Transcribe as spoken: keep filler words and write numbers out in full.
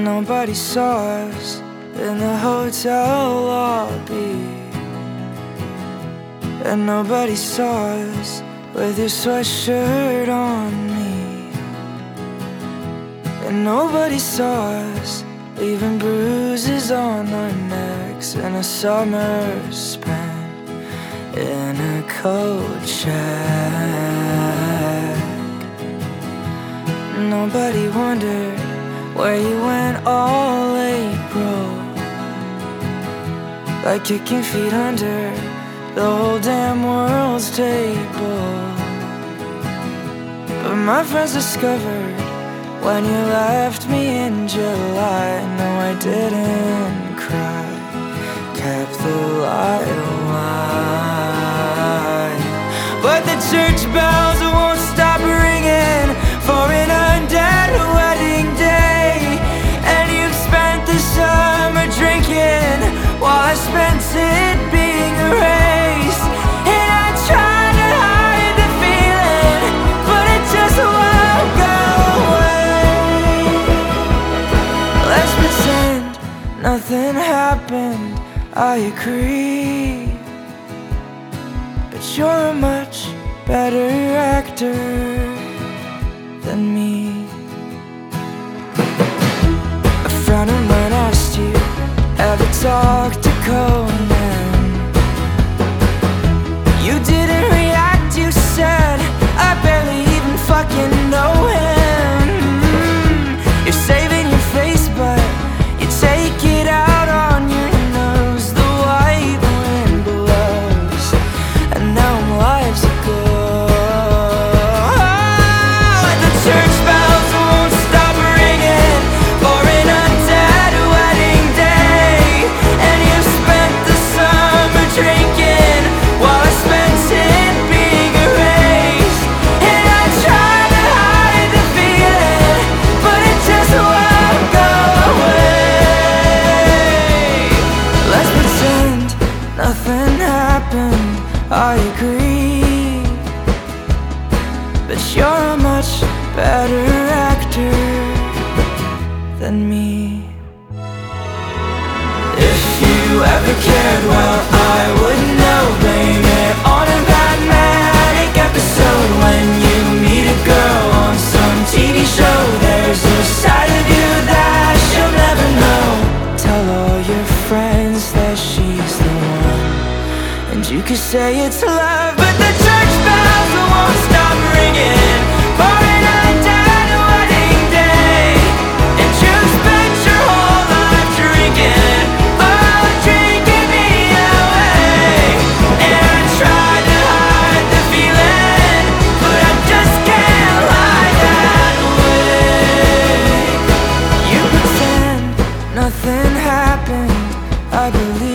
Nobody saw us in the hotel lobby, and nobody saw us with your sweatshirt on me, and nobody saw us leaving bruises on our necks in a summer spent in a coat shack. Nobody wondered where you went all April, like kicking feet under the whole damn world's table. But my friends discovered when you left me in July, no, I didn't cry, kept the light alive. But the church bells won't stop ringing for an undead wedding day, and you've spent the summer drinking while I spent it being erased. And I tried to hide the feeling, but it just won't go away. Let's pretend nothing happened, I agree, but you're a much better actor than me. A friend of mine asked you, ever talk to Conan? You didn't react, you said, I barely even fucking know him. You're saving your face, but you take it out on your nose. The white wind blows, and now I'm lives ago. The church bells won't stop ringing for an undead wedding day, and you spent the summer drinking while I spent it being erased. And I tried to hide the feeling, but it just won't go away. Let's pretend nothing happened, I agree, but you're a much better actor than me. If you ever cared, well, I would know. Blame it on a bad manic episode when you meet a girl on some T V show. There's a side of you that she'll never know. Tell all your friends that she's the one, and you could say it's love, but the church bells won't stop ringing for an undead wedding day. And you spent your whole life drinking, oh, drinking me away. And I tried to hide the feeling, but I just can't lie that way. You pretend nothing happened, I believe,